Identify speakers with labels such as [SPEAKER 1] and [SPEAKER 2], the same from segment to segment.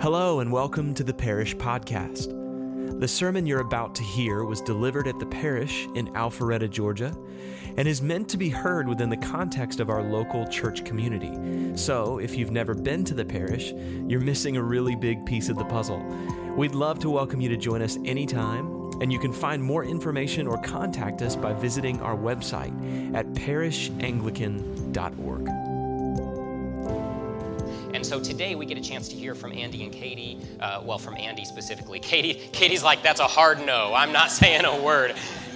[SPEAKER 1] Hello and welcome to the Parish Podcast. The sermon you're about to hear was delivered at the parish in Alpharetta, Georgia, and is meant to be heard within the context of our local church community. So, if you've never been to the parish, you're missing a really big piece of the puzzle. We'd love to welcome you to join us anytime, and you can find more information or contact us by visiting our website at parishanglican.org.
[SPEAKER 2] And so today we get a chance to hear from Andy and Katie, from Andy specifically. Katie's like, that's a hard no. I'm not saying a word.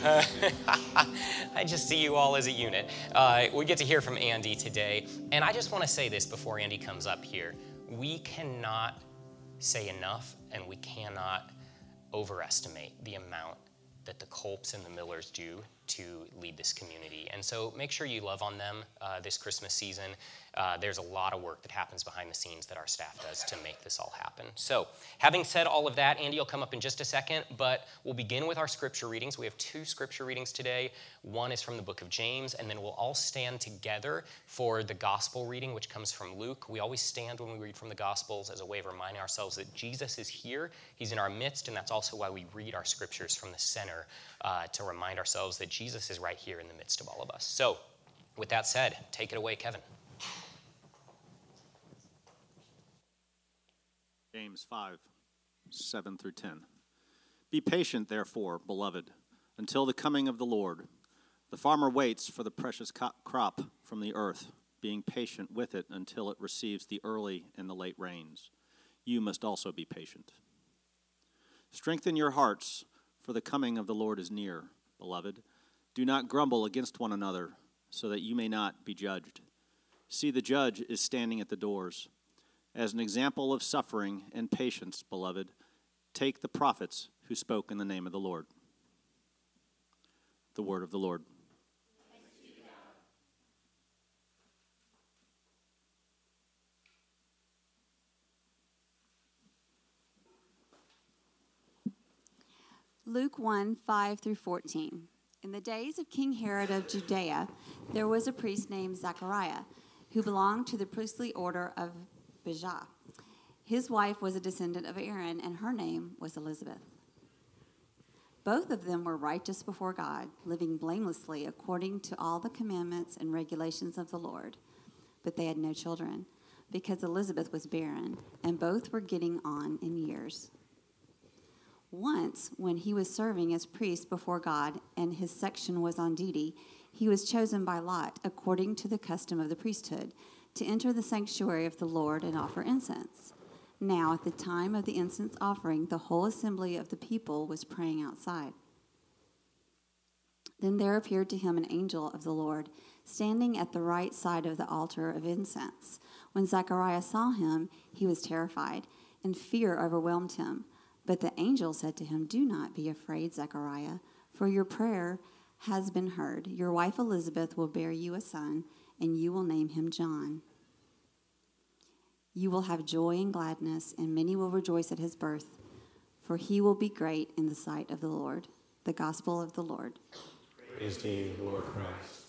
[SPEAKER 2] I just see you all as a unit. We get to hear from Andy today. And I just want to say this before Andy comes up here. We cannot say enough, and we cannot overestimate the amount that the Colps and the Millers do to lead this community. And so make sure you love on them this Christmas season. There's a lot of work that happens behind the scenes that our staff does to make this all happen. So having said all of that, Andy will come up in just a second, but we'll begin with our scripture readings. We have two scripture readings today. One is from the book of James, and then we'll all stand together for the gospel reading, which comes from Luke. We always stand when we read from the gospels as a way of reminding ourselves that Jesus is here. He's in our midst, and that's also why we read our scriptures from the center to remind ourselves that Jesus is right here in the midst of all of us. So with that said, take it away, Kevin.
[SPEAKER 3] James 5, 7 through 10. Be patient, therefore, beloved, until the coming of the Lord. The farmer waits for the precious crop from the earth, being patient with it until it receives the early and the late rains. You must also be patient. Strengthen your hearts, for the coming of the Lord is near, beloved. Do not grumble against one another, so that you may not be judged. See, the judge is standing at the doors. As an example of suffering and patience, beloved, take the prophets who spoke in the name of the Lord. The word of the Lord.
[SPEAKER 4] Luke 1, 5 through 14. In the days of King Herod of Judea, there was a priest named Zechariah, who belonged to the priestly order of Abijah. His wife was a descendant of Aaron, and her name was Elizabeth. Both of them were righteous before God, living blamelessly according to all the commandments and regulations of the Lord. But they had no children, because Elizabeth was barren, and both were getting on in years. Once, when he was serving as priest before God and his section was on duty, he was chosen by lot, according to the custom of the priesthood, to enter the sanctuary of the Lord and offer incense. Now, at the time of the incense offering, the whole assembly of the people was praying outside. Then there appeared to him an angel of the Lord, standing at the right side of the altar of incense. When Zechariah saw him, he was terrified, and fear overwhelmed him. But the angel said to him, "Do not be afraid, Zechariah, for your prayer has been heard. Your wife Elizabeth will bear you a son, and you will name him John. You will have joy and gladness, and many will rejoice at his birth, for he will be great in the sight of the Lord." The gospel of the Lord.
[SPEAKER 5] Praise to you, Lord Christ.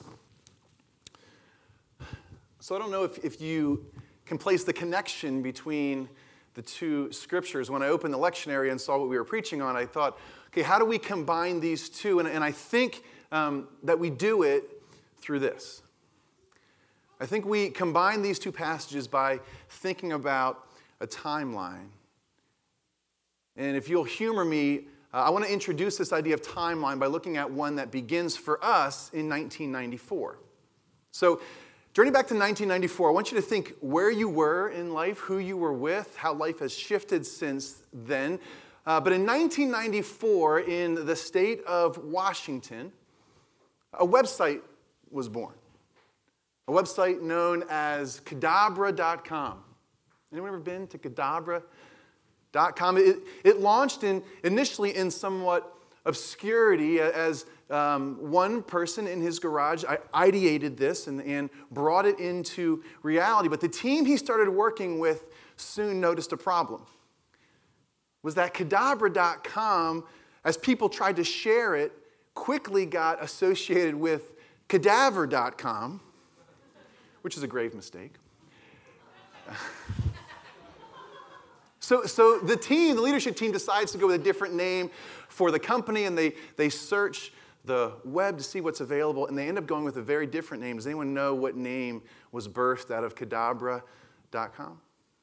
[SPEAKER 6] So I don't know if you can place the connection between the two scriptures. When I opened the lectionary and saw what we were preaching on, I thought, okay, how do we combine these two? And I think that we do it through this. I think we combine these two passages by thinking about a timeline. And if you'll humor me, I want to introduce this idea of timeline by looking at one that begins for us in 1994. So, journey back to 1994, I want you to think where you were in life, who you were with, how life has shifted since then. But in 1994, in the state of Washington, a website was born. A website known as Cadabra.com. Anyone ever been to Cadabra.com? It launched initially in somewhat obscurity as one person in his garage ideated this and brought it into reality. But the team he started working with soon noticed a problem. Was that Cadabra.com, as people tried to share it, quickly got associated with Cadaver.com, which is a grave mistake. So the leadership team decides to go with a different name for the company, and they search the web to see what's available, and they end up going with a very different name. Does anyone know what name was birthed out of Cadabra.com?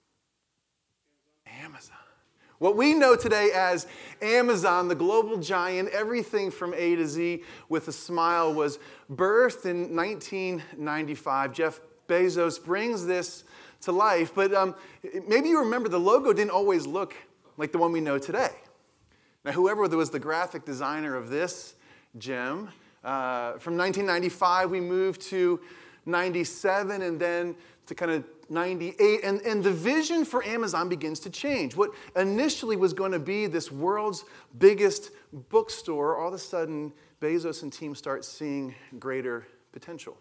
[SPEAKER 6] Amazon. What we know today as Amazon, the global giant, everything from A to Z with a smile, was birthed in 1995. Jeff Bezos brings this to life, but maybe you remember the logo didn't always look like the one we know today. Now, whoever was the graphic designer of this gem, from 1995 we moved to 97 and then to kind of 98, and the vision for Amazon begins to change. What initially was going to be this world's biggest bookstore, all of a sudden Bezos and team start seeing greater potential.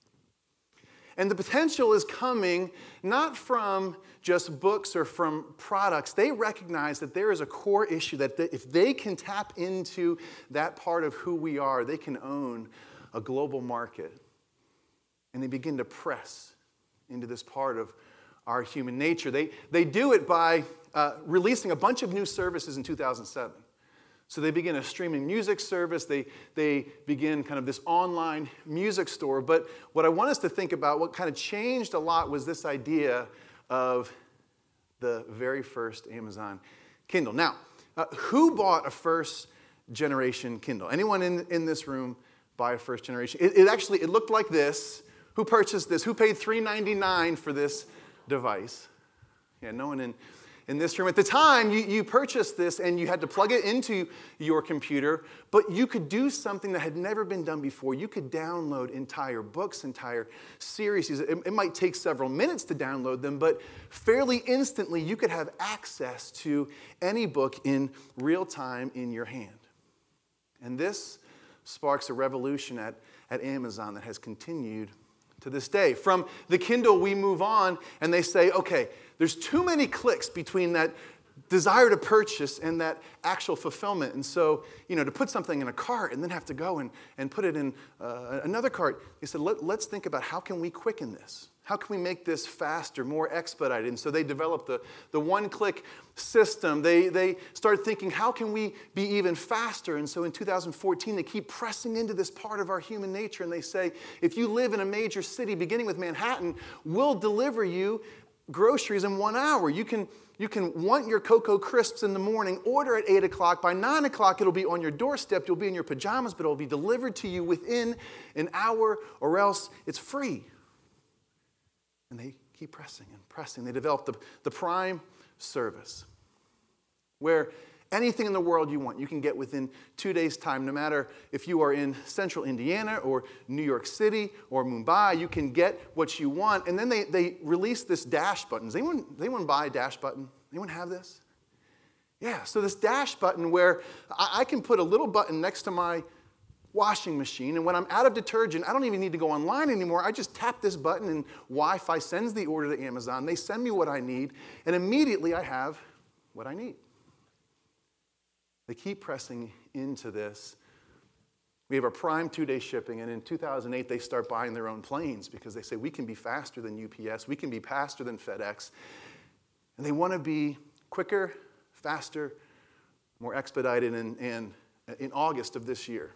[SPEAKER 6] And the potential is coming not from just books or from products. They recognize that there is a core issue that if they can tap into that part of who we are, they can own a global market. And they begin to press into this part of our human nature. They do it by releasing a bunch of new services in 2007. So they begin a streaming music service. They begin kind of this online music store. But what I want us to think about, what kind of changed a lot, was this idea of the very first Amazon Kindle. Now, who bought a first generation Kindle? Anyone in this room buy a first generation? It looked like this. Who purchased this? Who paid $3.99 for this device? Yeah, no one in this room. At the time, you purchased this and you had to plug it into your computer, but you could do something that had never been done before. You could download entire books, entire series. It might take several minutes to download them, but fairly instantly you could have access to any book in real time in your hand. And this sparks a revolution at Amazon that has continued to this day. From the Kindle, we move on, and they say, okay, there's too many clicks between that desire to purchase and that actual fulfillment. And so, to put something in a cart and then have to go and put it in another cart, they said, let's think about how can we quicken this? How can we make this faster, more expedited? And so they developed the one-click system. They started thinking, how can we be even faster? And so in 2014, they keep pressing into this part of our human nature. And they say, if you live in a major city, beginning with Manhattan, we'll deliver you groceries in 1 hour. You can want your Cocoa Crisps in the morning, order at 8 o'clock. By 9 o'clock, it'll be on your doorstep. You'll be in your pajamas, but it'll be delivered to you within an hour, or else it's free. And they keep pressing and pressing. They developed the Prime service, where anything in the world you want, you can get within 2 days' time. No matter if you are in central Indiana or New York City or Mumbai, you can get what you want. And then they released this dash button. Does anyone buy a dash button? Anyone have this? Yeah, so this dash button where I can put a little button next to my washing machine, and when I'm out of detergent, I don't even need to go online anymore. I just tap this button, and Wi-Fi sends the order to Amazon. They send me what I need, and immediately I have what I need. They keep pressing into this. We have our Prime 2-day shipping, and in 2008, they start buying their own planes because they say, we can be faster than UPS, we can be faster than FedEx, and they want to be quicker, faster, more expedited, and in August of this year,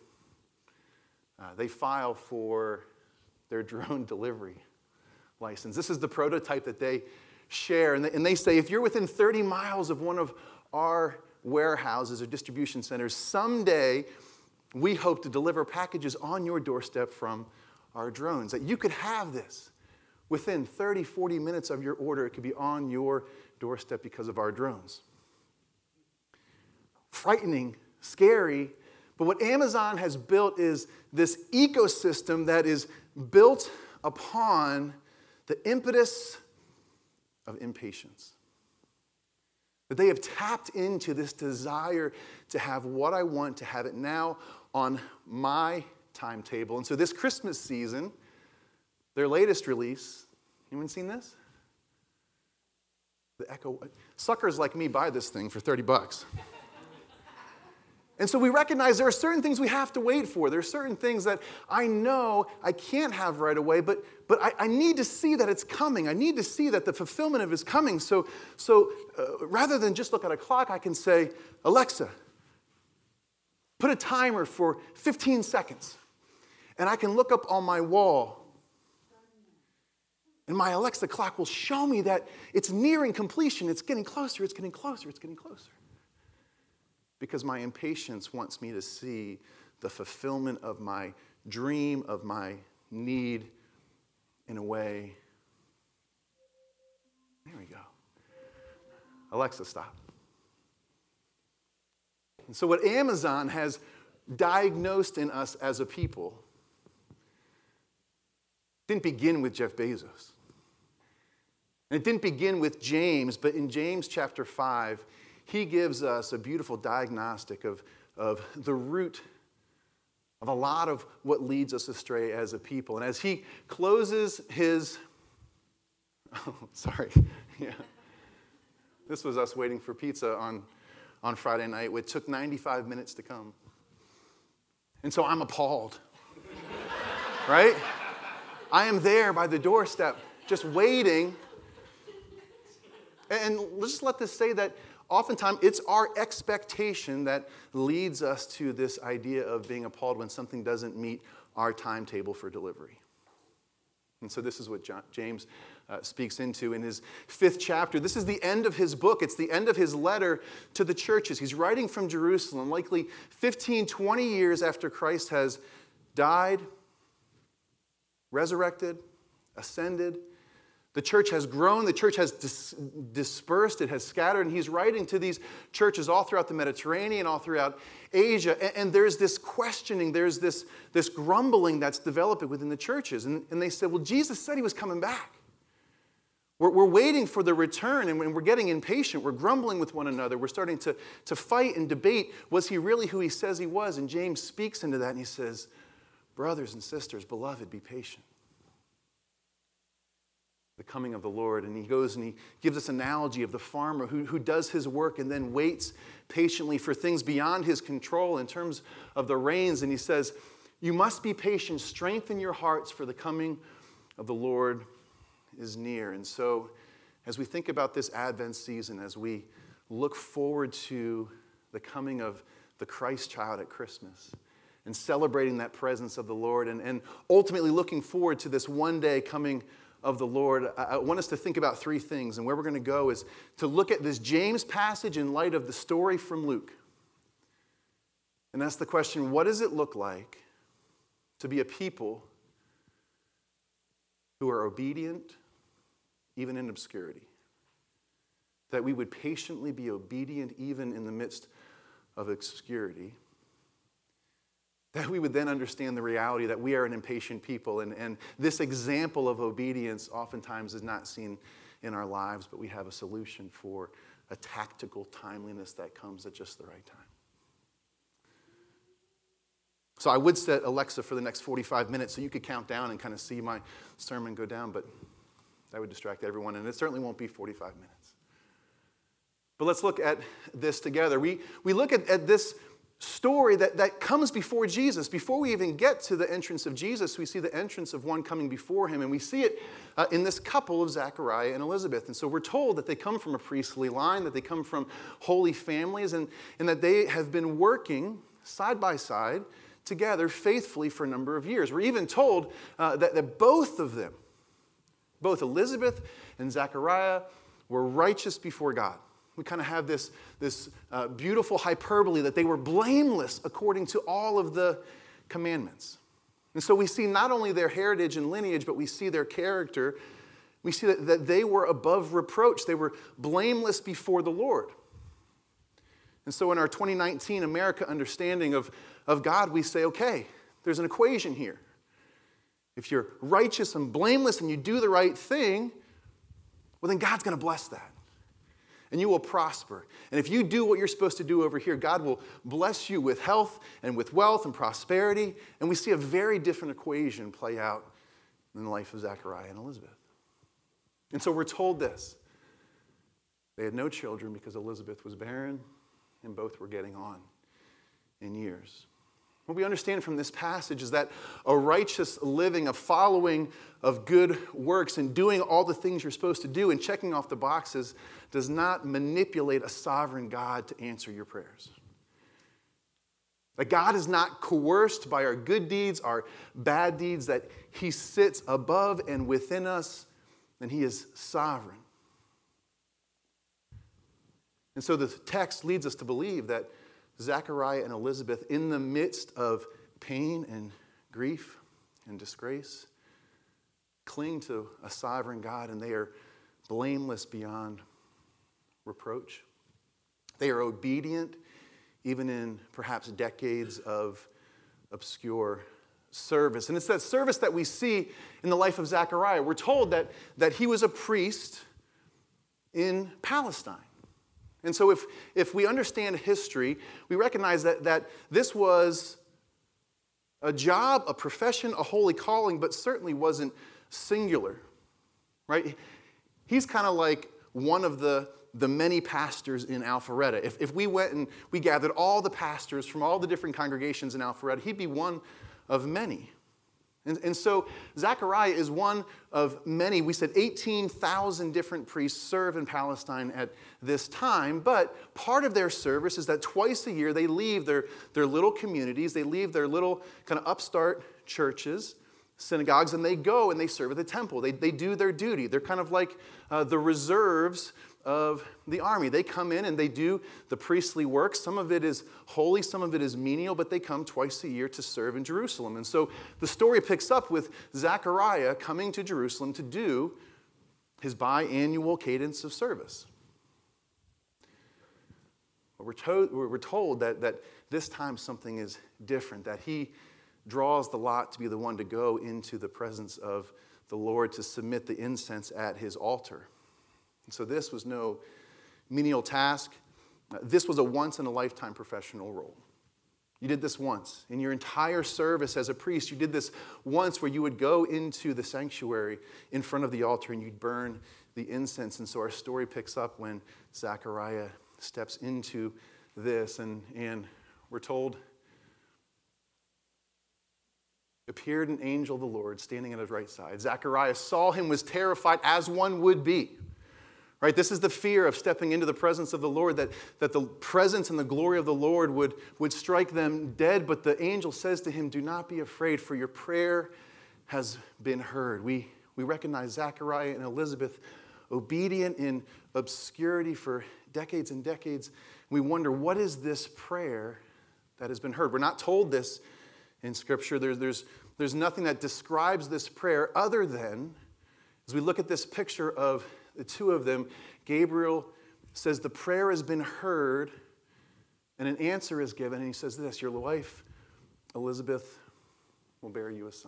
[SPEAKER 6] they file for their drone delivery license. This is the prototype that they share. And they say, if you're within 30 miles of one of our warehouses or distribution centers, someday we hope to deliver packages on your doorstep from our drones. That you could have this within 30, 40 minutes of your order. It could be on your doorstep because of our drones. Frightening, scary. But what Amazon has built is this ecosystem that is built upon the impetus of impatience. That they have tapped into this desire to have what I want, to have it now on my timetable. And so this Christmas season, their latest release, anyone seen this? The Echo. Suckers like me buy this thing for $30. And so we recognize there are certain things we have to wait for. There are certain things that I know I can't have right away, but I need to see that it's coming. I need to see that the fulfillment of it is coming. So rather than just look at a clock, I can say, Alexa, put a timer for 15 seconds. And I can look up on my wall, and my Alexa clock will show me that it's nearing completion. It's getting closer, it's getting closer, it's getting closer. Because my impatience wants me to see the fulfillment of my dream, of my need in a way. There we go. Alexa, stop. And so what Amazon has diagnosed in us as a people didn't begin with Jeff Bezos. And it didn't begin with James, but in James chapter 5, he gives us a beautiful diagnostic of the root of a lot of what leads us astray as a people. And as he closes his... Oh, sorry. Yeah. This was us waiting for pizza on Friday night, which took 95 minutes to come. And so I'm appalled. Right? I am there by the doorstep, just waiting. And let's just let this say that oftentimes it's our expectation that leads us to this idea of being appalled when something doesn't meet our timetable for delivery. And so this is what James speaks into in his 5th chapter. This is the end of his book. It's the end of his letter to the churches. He's writing from Jerusalem, likely 15, 20 years after Christ has died, resurrected, ascended. The church has grown, the church has dispersed, it has scattered, and he's writing to these churches all throughout the Mediterranean, all throughout Asia, and there's this questioning, there's this grumbling that's developing within the churches. And they said, well, Jesus said he was coming back. We're waiting for the return, and we're getting impatient. We're grumbling with one another. We're starting to fight and debate, was he really who he says he was? And James speaks into that, and he says, brothers and sisters, beloved, be patient. The coming of the Lord. And he goes and he gives this analogy of the farmer who does his work and then waits patiently for things beyond his control in terms of the rains. And he says, you must be patient, strengthen your hearts, for the coming of the Lord is near. And so as we think about this Advent season, as we look forward to the coming of the Christ child at Christmas and celebrating that presence of the Lord and ultimately looking forward to this one day coming of the Lord, I want us to think about 3 things. And where we're going to go is to look at this James passage in light of the story from Luke. And ask the question, what does it look like to be a people who are obedient, even in obscurity? That we would patiently be obedient even in the midst of obscurity. That we would then understand the reality that we are an impatient people. And this example of obedience oftentimes is not seen in our lives, but we have a solution for a tactical timeliness that comes at just the right time. So I would set Alexa for the next 45 minutes so you could count down and kind of see my sermon go down, but that would distract everyone, and it certainly won't be 45 minutes. But let's look at this together. We look at this story that comes before Jesus. Before we even get to the entrance of Jesus, we see the entrance of one coming before him, and we see it in this couple of Zachariah and Elizabeth. And so we're told that they come from a priestly line, that they come from holy families, and that they have been working side by side together faithfully for a number of years. We're even told that both of them, both Elizabeth and Zachariah, were righteous before God. We kind of have this beautiful hyperbole that they were blameless according to all of the commandments. And so we see not only their heritage and lineage, but we see their character. We see that they were above reproach. They were blameless before the Lord. And so in our 2019 America understanding of God, we say, okay, there's an equation here. If you're righteous and blameless and you do the right thing, well, then God's going to bless that. And you will prosper. And if you do what you're supposed to do over here, God will bless you with health and with wealth and prosperity. And we see a very different equation play out in the life of Zachariah and Elizabeth. And so we're told this. They had no children because Elizabeth was barren and both were getting on in years. What we understand from this passage is that a righteous living, a following of good works, and doing all the things you're supposed to do and checking off the boxes does not manipulate a sovereign God to answer your prayers. That God is not coerced by our good deeds, our bad deeds, that he sits above and within us, and he is sovereign. And so the text leads us to believe that Zechariah and Elizabeth, in the midst of pain and grief and disgrace, cling to a sovereign God, and they are blameless beyond reproach. They are obedient, even in perhaps decades of obscure service. And it's that service that we see in the life of Zechariah. We're told that he was a priest in Palestine. And so if we understand history, we recognize that this was a job, a profession, a holy calling, but certainly wasn't singular, right? He's kind of like one of the many pastors in Alpharetta. If we went and we gathered all the pastors from all the different congregations in Alpharetta, he'd be one of many. And so Zechariah is one of many. We said 18,000 different priests serve in Palestine at this time, but part of their service is that twice a year they leave their little communities, they leave their little kind of upstart churches, synagogues, and they go and they serve at the temple. They do their duty. They're kind of like the reserves of the army. They come in and they do the priestly work. Some of it is holy, some of it is menial, but they come twice a year to serve in Jerusalem. And so the story picks up with Zechariah coming to Jerusalem to do his biannual cadence of service. We're told that this time something is different, that he draws the lot to be the one to go into the presence of the Lord to submit the incense at his altar. And so this was no menial task. This was a once-in-a-lifetime professional role. You did this once. In your entire service as a priest, you did this once where you would go into the sanctuary in front of the altar and you'd burn the incense. And so our story picks up when Zechariah steps into this, and we're told, appeared an angel of the Lord standing at his right side. Zechariah saw him, was terrified, as one would be. Right? This is the fear of stepping into the presence of the Lord, that the presence and the glory of the Lord would strike them dead. But the angel says to him, do not be afraid, for your prayer has been heard. We recognize Zechariah and Elizabeth obedient in obscurity for decades and decades. We wonder, what is this prayer that has been heard? We're not told this in Scripture. There's nothing that describes this prayer other than, as we look at this picture of the two of them, Gabriel says the prayer has been heard and an answer is given. And he says this, your wife, Elizabeth, will bear you a son.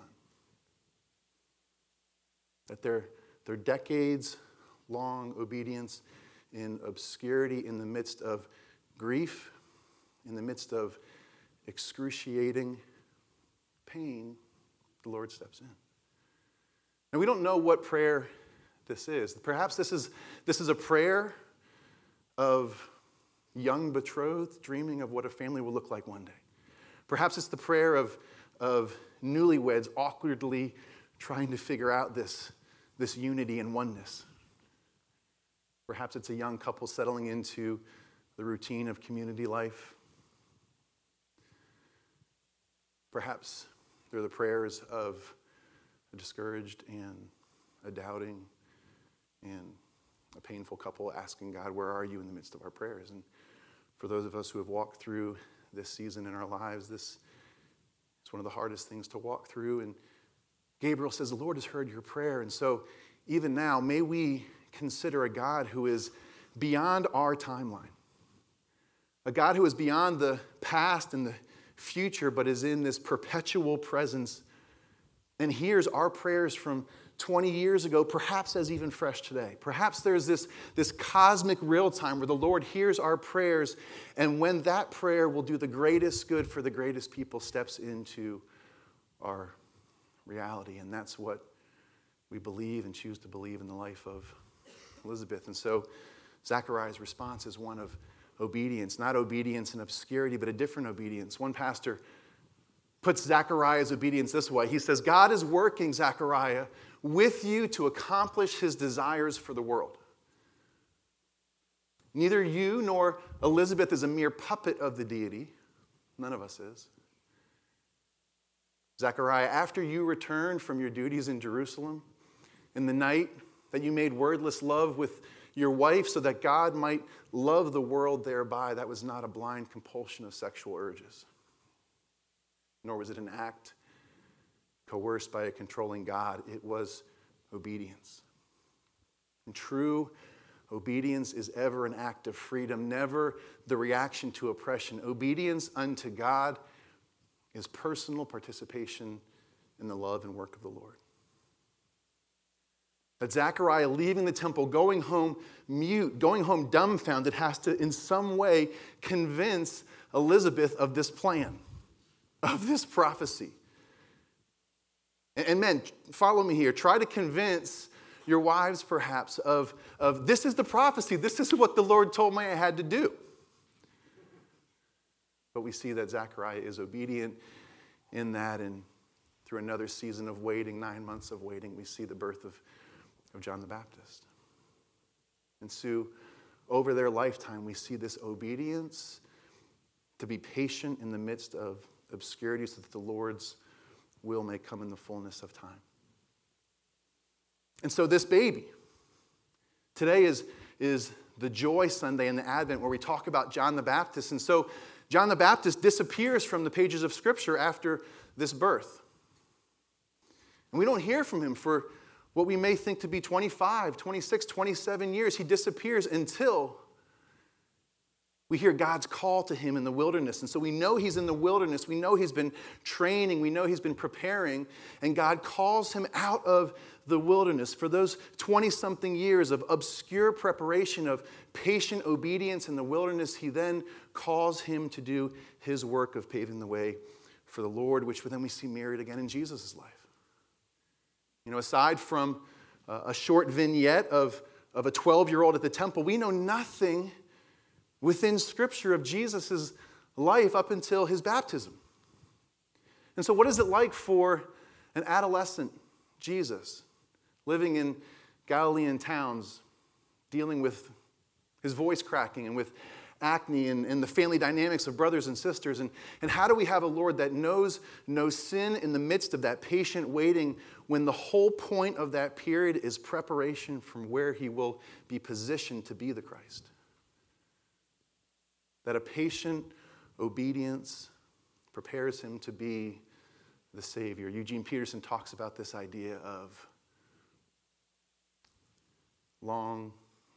[SPEAKER 6] That their decades-long obedience in obscurity, in the midst of grief, in the midst of excruciating pain, the Lord steps in. And we don't know what prayer this is. Perhaps this is a prayer of young betrothed dreaming of what a family will look like one day. Perhaps it's the prayer of newlyweds awkwardly trying to figure out this unity and oneness. Perhaps it's a young couple settling into the routine of community life. Perhaps they're the prayers of a discouraged and a doubting and a painful couple asking God, where are you in the midst of our prayers? And for those of us who have walked through this season in our lives, it's one of the hardest things to walk through. And Gabriel says, the Lord has heard your prayer. And so even now, may we consider a God who is beyond our timeline, a God who is beyond the past and the future, but is in this perpetual presence and hears our prayers from 20 years ago, perhaps as even fresh today. Perhaps there's this cosmic real time where the Lord hears our prayers, and when that prayer will do the greatest good for the greatest people, steps into our reality. And that's what we believe and choose to believe in the life of Elizabeth. And so Zechariah's response is one of obedience, not obedience in obscurity, but a different obedience. One pastor puts Zechariah's obedience this way. He says, God is working, Zechariah, with you to accomplish his desires for the world. Neither you nor Elizabeth is a mere puppet of the deity. None of us is. Zechariah, after you returned from your duties in Jerusalem, in the night that you made wordless love with your wife so that God might love the world thereby, that was not a blind compulsion of sexual urges, nor was it an act coerced by a controlling God. It was obedience. And true obedience is ever an act of freedom, never the reaction to oppression. Obedience unto God is personal participation in the love and work of the Lord. But Zechariah leaving the temple, going home mute, going home dumbfounded, has to in some way convince Elizabeth of this plan, of this prophecy. And men, follow me here. Try to convince your wives, perhaps, of this is the prophecy. This is what the Lord told me I had to do. But we see that Zechariah is obedient in that, and through another season of waiting, 9 months of waiting, we see the birth of John the Baptist. And so, over their lifetime, we see this obedience to be patient in the midst of obscurity so that the Lord's will may come in the fullness of time. And so this baby, today is the Joy Sunday in the Advent where we talk about John the Baptist. And so John the Baptist disappears from the pages of Scripture after this birth. And we don't hear from him for what we may think to be 25, 26, 27 years. He disappears until we hear God's call to him in the wilderness. And so we know he's in the wilderness. We know he's been training. We know he's been preparing. And God calls him out of the wilderness for those 20-something years of obscure preparation, of patient obedience in the wilderness. He then calls him to do his work of paving the way for the Lord, which then we see mirrored again in Jesus' life. You know, aside from a short vignette of a 12-year-old at the temple, we know nothing within Scripture of Jesus' life up until his baptism. And so what is it like for an adolescent Jesus living in Galilean towns, dealing with his voice cracking and with acne and the family dynamics of brothers and sisters? And how do we have a Lord that knows no sin in the midst of that patient waiting when the whole point of that period is preparation from where he will be positioned to be the Christ? That a patient obedience prepares him to be the Savior. Eugene Peterson talks about this idea of what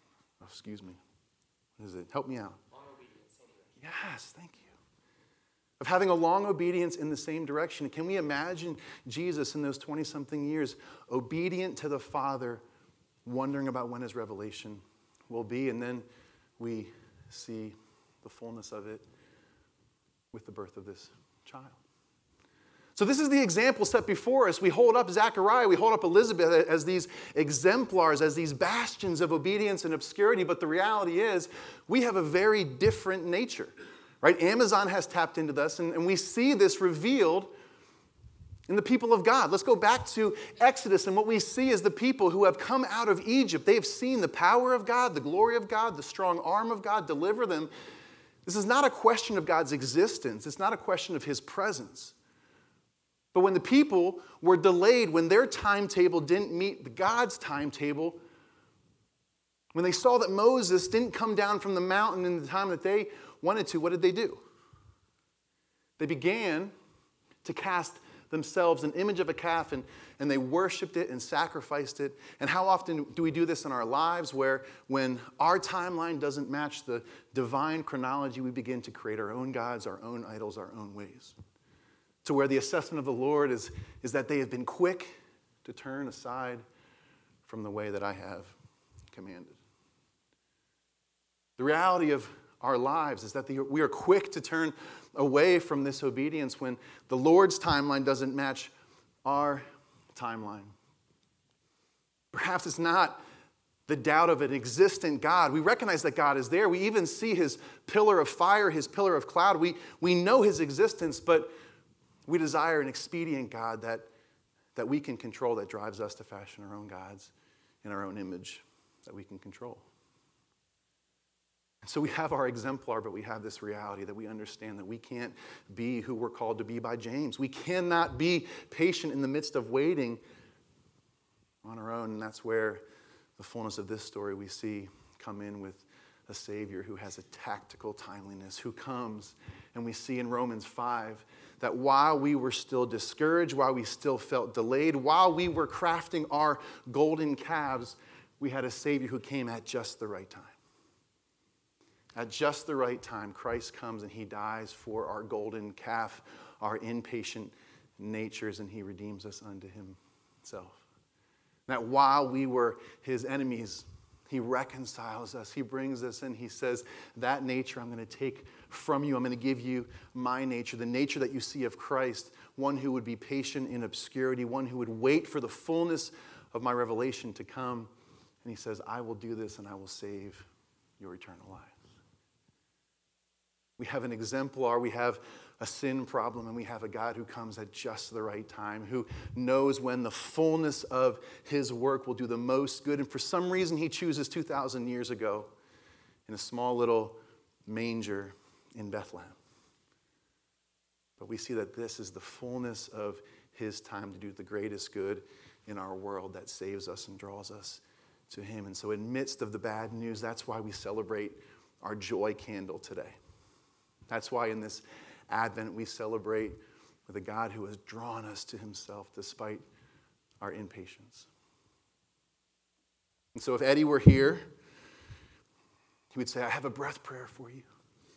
[SPEAKER 6] is it? Help me out.
[SPEAKER 2] Long obedience anyway.
[SPEAKER 6] Yes, thank you. Of having a long obedience in the same direction. Can we imagine Jesus in those 20-something years obedient to the Father, wondering about when his revelation will be? And then we see the fullness of it with the birth of this child. So this is the example set before us. We hold up Zechariah, we hold up Elizabeth as these exemplars, as these bastions of obedience and obscurity, but the reality is we have a very different nature, right? Amazon has tapped into this, and we see this revealed in the people of God. Let's go back to Exodus, and what we see is the people who have come out of Egypt. They have seen the power of God, the glory of God, the strong arm of God deliver them. This is not a question of God's existence. It's not a question of his presence. But when the people were delayed, when their timetable didn't meet God's timetable, when they saw that Moses didn't come down from the mountain in the time that they wanted to, what did they do? They began to cast themselves an image of a calf, and they worshiped it and sacrificed it. And how often do we do this in our lives, where when our timeline doesn't match the divine chronology, we begin to create our own gods, our own idols, our own ways? To where the assessment of the Lord is that they have been quick to turn aside from the way that I have commanded. The reality of our lives is that we are quick to turn away from this obedience when the Lord's timeline doesn't match our timeline. Perhaps it's not the doubt of an existent God. We recognize that God is there. We even see his pillar of fire, his pillar of cloud. We know his existence, but we desire an expedient God that we can control, that drives us to fashion our own gods in our own image that we can control. And so we have our exemplar, but we have this reality that we understand that we can't be who we're called to be by James. We cannot be patient in the midst of waiting on our own, and that's where the fullness of this story we see come in with a Savior who has a tactical timeliness, who comes, and we see in Romans 5 that while we were still discouraged, while we still felt delayed, while we were crafting our golden calves, we had a Savior who came at just the right time. At just the right time, Christ comes and he dies for our golden calf, our impatient natures, and he redeems us unto himself. That while we were his enemies, he reconciles us. He brings us in. He says, that nature I'm going to take from you. I'm going to give you my nature, the nature that you see of Christ, one who would be patient in obscurity, one who would wait for the fullness of my revelation to come. And he says, I will do this and I will save your eternal lives. We have an exemplar, we have a sin problem, and we have a God who comes at just the right time, who knows when the fullness of his work will do the most good. And for some reason, he chooses 2,000 years ago in a small little manger in Bethlehem. But we see that this is the fullness of his time to do the greatest good in our world that saves us and draws us to him. And so in midst of the bad news, that's why we celebrate our joy candle today. That's why in this Advent we celebrate with a God who has drawn us to himself despite our impatience. And so if Eddie were here, he would say, I have a breath prayer for you.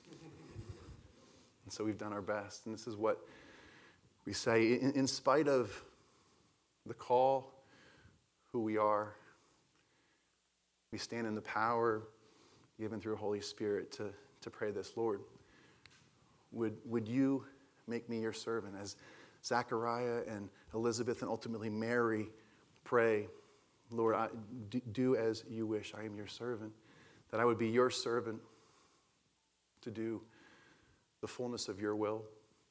[SPEAKER 6] And so we've done our best. And this is what we say. In spite of the call, who we are, we stand in the power given through Holy Spirit to pray this. Lord, would you make me your servant? As Zechariah and Elizabeth and ultimately Mary pray, Lord, do as you wish. I am your servant. That I would be your servant to do the fullness of your will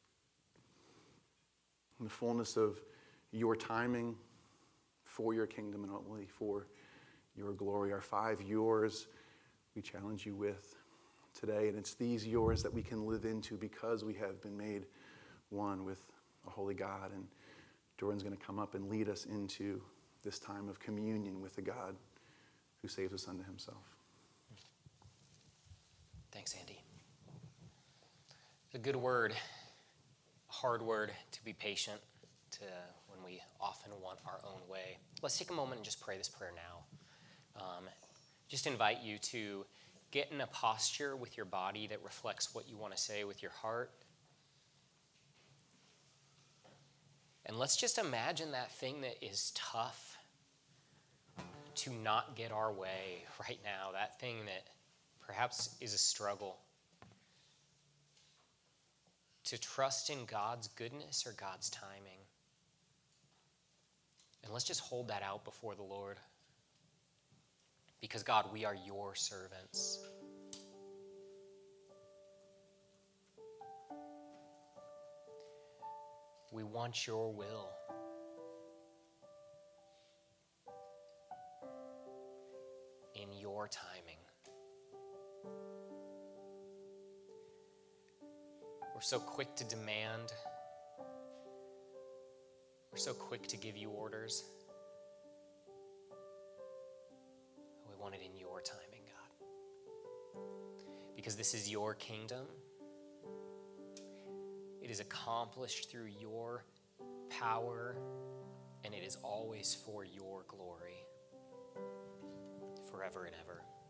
[SPEAKER 6] and the fullness of your timing for your kingdom and ultimately for your glory. Our 5 yours we challenge you with today, and it's these yours that we can live into because we have been made one with a holy God. And Jordan's going to come up and lead us into this time of communion with a God who saves us unto himself.
[SPEAKER 2] Thanks, Andy. It's a good word, a hard word to be patient when we often want our own way. Let's take a moment and just pray this prayer now. Just invite you to get in a posture with your body that reflects what you want to say with your heart. And let's just imagine that thing that is tough to not get our way right now, that thing that perhaps is a struggle. To trust in God's goodness or God's timing. And let's just hold that out before the Lord. Because God, we are your servants. We want your will. In your timing. We're so quick to demand. We're so quick to give you orders. We want it in your timing, God. Because this is your kingdom. It is accomplished through your power, and it is always for your glory, forever and ever.